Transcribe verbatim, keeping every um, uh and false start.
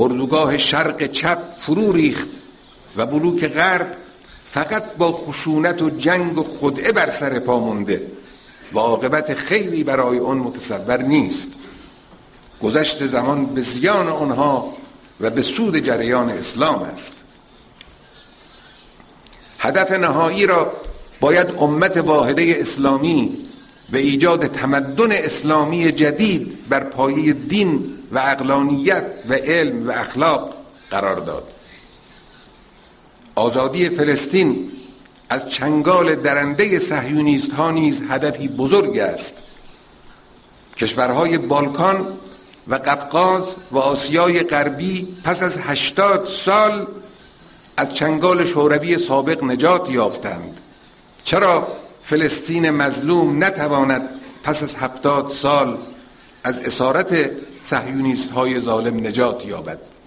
اردوگاه شرق چپ فرو ریخت و بلوک غرب فقط با خشونت و جنگ و خدعه بر سر پا مونده و عاقبت خیلی برای اون متصور نیست. گذشت زمان به زیان آنها و به سود جریان اسلام است. هدف نهایی را باید امت واحده اسلامی و ایجاد تمدن اسلامی جدید بر پایه دین و عقلانیت و علم و اخلاق قرار داد. آزادی فلسطین از چنگال درنده صهیونیست ها نیز هدفی بزرگ است. کشورهای بالکان و قفقاز و آسیای غربی پس از هشتاد سال از چنگال شوروی سابق نجات یافتند. چرا فلسطین مظلوم نتواند پس از هفتاد سال از اسارت صهیونیست های ظالم نجات یابد؟